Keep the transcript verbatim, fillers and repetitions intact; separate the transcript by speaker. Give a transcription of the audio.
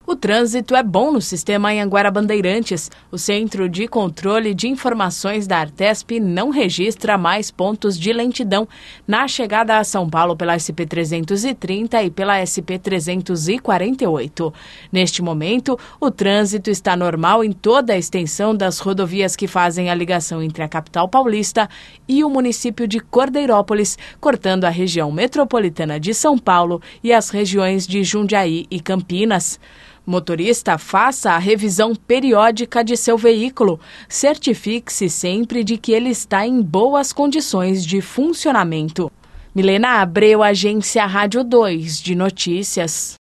Speaker 1: O trânsito é bom no sistema Anhanguera Bandeirantes. O Centro de Controle de Informações da Artesp não registra mais pontos de lentidão na chegada a São Paulo pela S P trezentos e trinta e pela S P trezentos e quarenta e oito. Neste momento, o trânsito está normal em toda a extensão das rodovias que fazem a ligação entre a capital paulista e o município de Cordeirópolis, cortando a região metropolitana de São Paulo e as regiões de Jundiaí e Campinas. Motorista, faça a revisão periódica de seu veículo. Certifique-se sempre de que ele está em boas condições de funcionamento. Milena Abreu, Agência Rádio dois de Notícias.